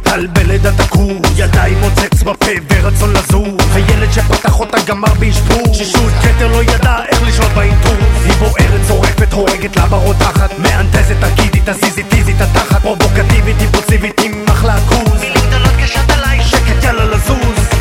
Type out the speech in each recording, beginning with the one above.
מטלבלת התקור, ידיים מוצץ בפה ורצון לזור, הילד שפתח אותה גמר באשפור, שישות כתר לא ידע איך לשלוט באינטור, היא בוערת צורפת הורגת לה ברותחת, מאנטזת תגידי תזיזי טיזי תתחת, פרובוקטיבית אימפולסיבית עם אחלה עכוז, מילים גדולות קשת עליי שקט יאללה לזוז.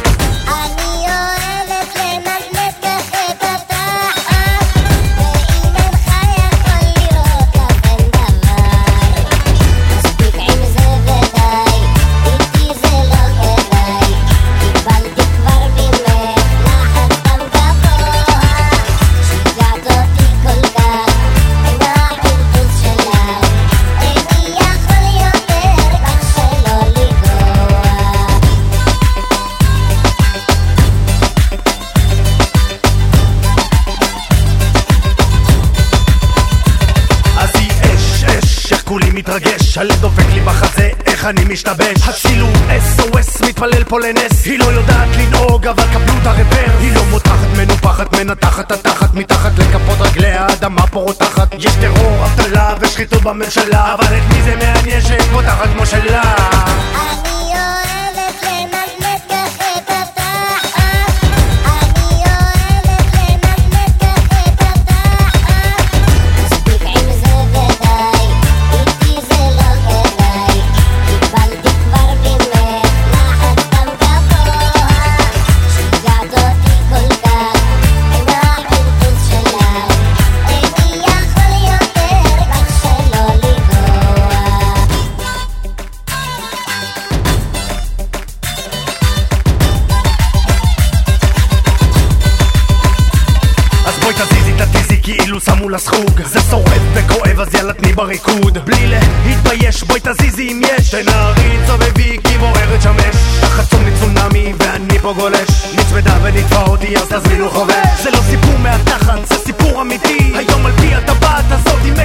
כולי מתרגש, הלב דופק לי בחזה, איך אני משתבש, הצילום SOS מתפלל פה לנס, היא לא יודעת לנהוג אבל קבלו את הרבר, היא לא מותחת מנופחת מנתחת התחת, מתחת לכפות רגליה האדמה פה רותחת, יש טרור, אבטלה ושחיתות בממשלה, אבל את מי זה מעניין שפותחת כמו שלה. כאילו שמו לסחוג, זה שורף וכואב אז יאללה תני בריקוד, בלי להתבייש בואי תזיזי אם יש, תנערי צובבי כי בוערת שמש, תחת צומני צונמי ואני פה גולש, נצמדה ונתבע אותי אז תזמינו חובש, זה לא סיפור מהתחת זה סיפור אמיתי, היום על פי הטבעת הזאת